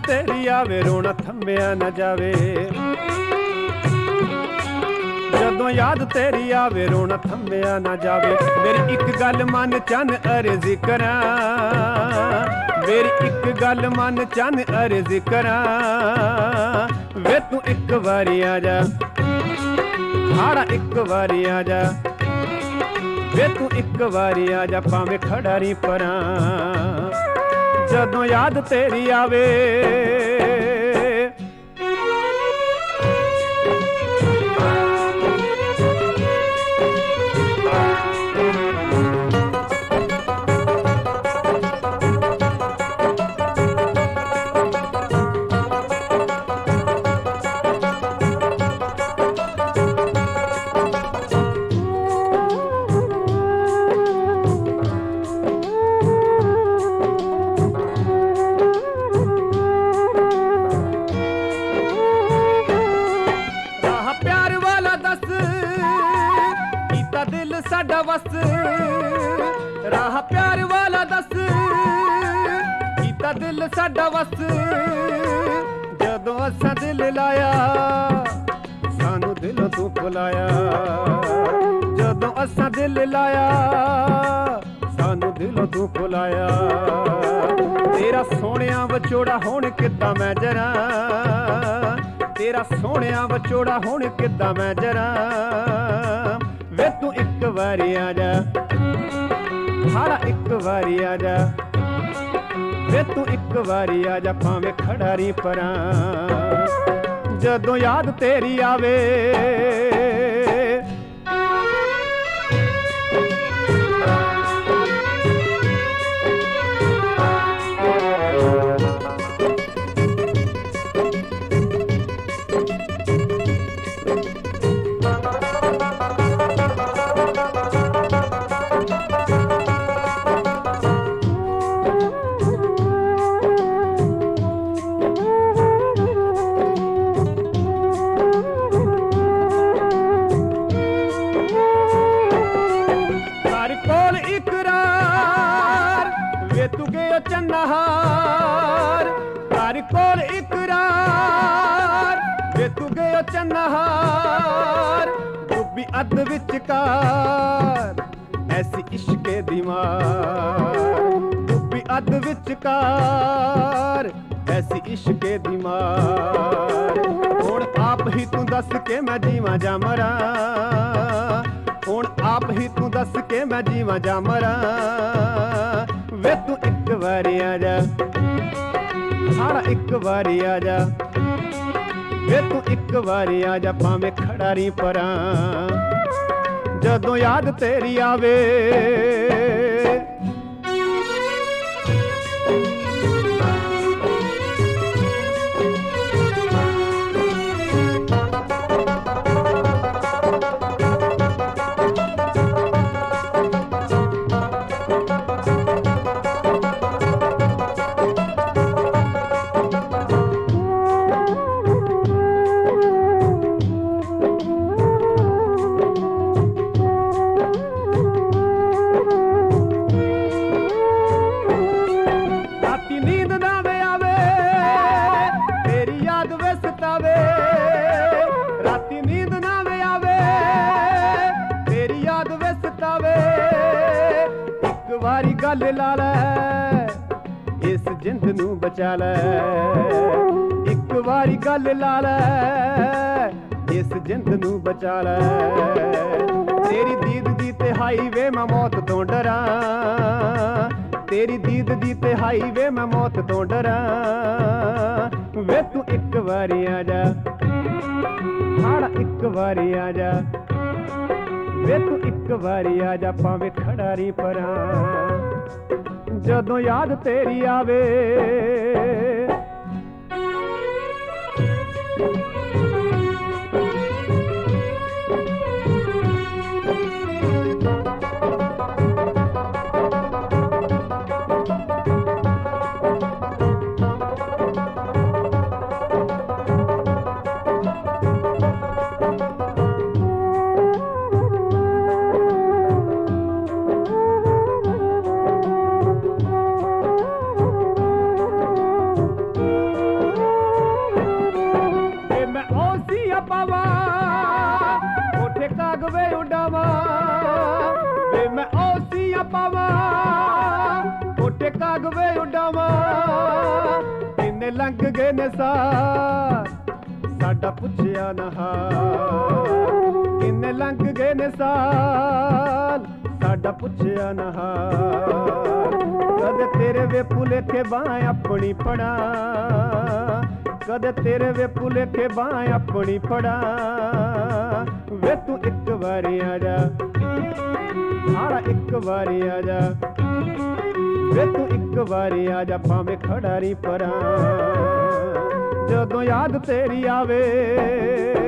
तेरी आवे रोना थम्मिया न जावे। जदों याद तेरी आवे रोना थम्मिया न जावे। मेरी एक गल मन चन अर्ज़ी करां, मेरी एक गल मन चन अर्ज़ी करां, वे तू एक वारी आ जा, हाड़ा एक वारी आ जा, वे तू एक वारी आ जा, भावें खड़ा रही परां। जदों याद तेरी आवे साडा वस, राह प्यार वाला दस कीता दिल साडा वस। जदों असां दिल लाया सानू दिलों तू भुलाया, जदों असां दिल लाया सानू दिलों तू भुलाया। तेरा सोहणिया विछोड़ा हुण किद्दां मैं जरां, तेरा सोहणिया विछोड़ा हुण किद्दां मैं जरां, वे तू एक वारी आ जा, हाड़ा एक वारी आ जा, वे तू एक वारी आ जा, भावें खड़ा रही परां। जदों याद तेरी आवे तू गयो चन्नहार, तारी कोल इकरार, वे तू गयो चन्नहार, डुब्बी अध विचकार ऐसी इश्के दी मार, डुब्बी अध विचकार ऐसी इश्के दी मार। हुण आप ही तू दस के मैं जीवां जा मरां, हुण आप ही तू दस के मैं जीवां जा मरां, वे तू एक वारी आ जा, हाड़ा एक वारी आ जा, वे तू एक वारी आ जा, भावें खड़ा रही परां। जदों याद तेरी आवे राती नींद ना वे आवे, तेरी याद वे सतावे। एक वारी गल ला लै इस जिंद नू बचा लै, एक वारी गल ला लै इस जिंद नू बचा लै। तेरी दीद दी तिहाई वे मैं मौत तो डरां, तेरी दीद दी तिहाई वे मैं मौत तो डरां, वे तू एक वारी आ जा, हाड़ा एक वारी आ जा, वे तू एक वारी आ जा, भावें खड़ा रही परां। जदों याद तेरी आवे पावा कोटे कागवे उडावा किन्ने लंघ गए ने साल साडा पुछया ना हाल किन्ने लंघ गए ने साल साडा पुछया ना हाल कदे तेरे वे भुलेखे बां अपनी पड़ा कदे तेरे वे भुलेखे बां अपनी पड़ा वे तू एक बारी आजा आड़ा एक बारी आजा वे तू एक बारी आजा भावें खड़ा रही परा जदों याद तेरी आवे